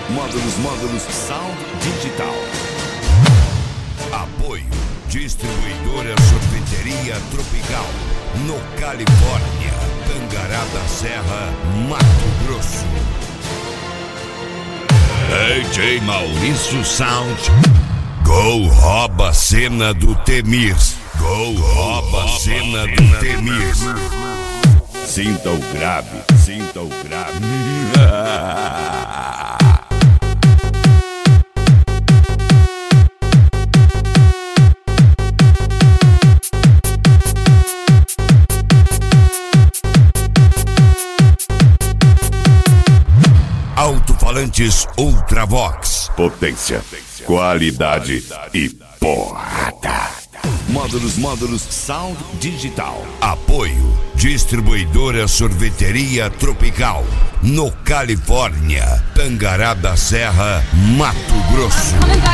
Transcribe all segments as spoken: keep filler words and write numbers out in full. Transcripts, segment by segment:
Módulos, módulos, sound digital. Apoio. Distribuidora Sorveteria Tropical. No Califórnia. Tangará da Serra, Mato Grosso. D J Maurício Sound. Go rouba a cena do Temirs. Go rouba a cena do Temirs. Sinta o grave, sinta o grave. Alto-falantes Ultravox. Potência, qualidade e porrada. Módulos, módulos, sound digital. Apoio. Distribuidora Sorveteria Tropical. No Califórnia. Tangará da Serra, Mato Grosso.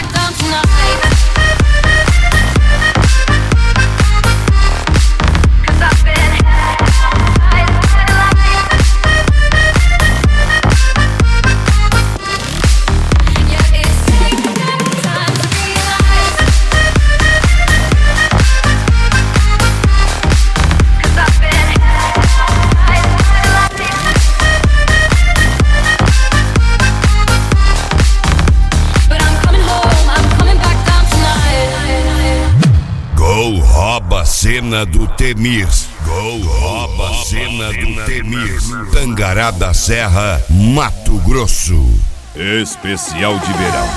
Go rouba a cena do Temirs. Go rouba a cena do Temirs. Tangará da Serra, Mato Grosso. Especial de verão.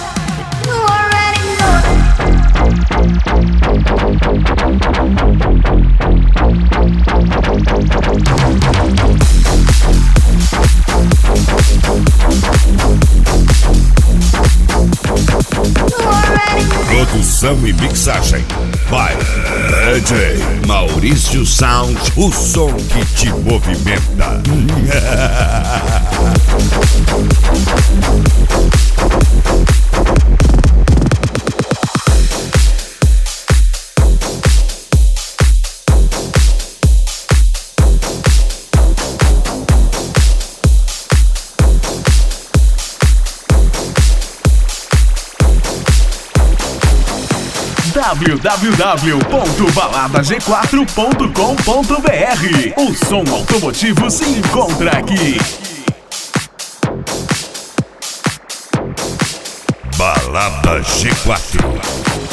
Produção e mixagem by D J Maurício Sound, o som que te movimenta. w w w ponto balada g quatro ponto com ponto b r. O som automotivo se encontra aqui. Balada G quatro.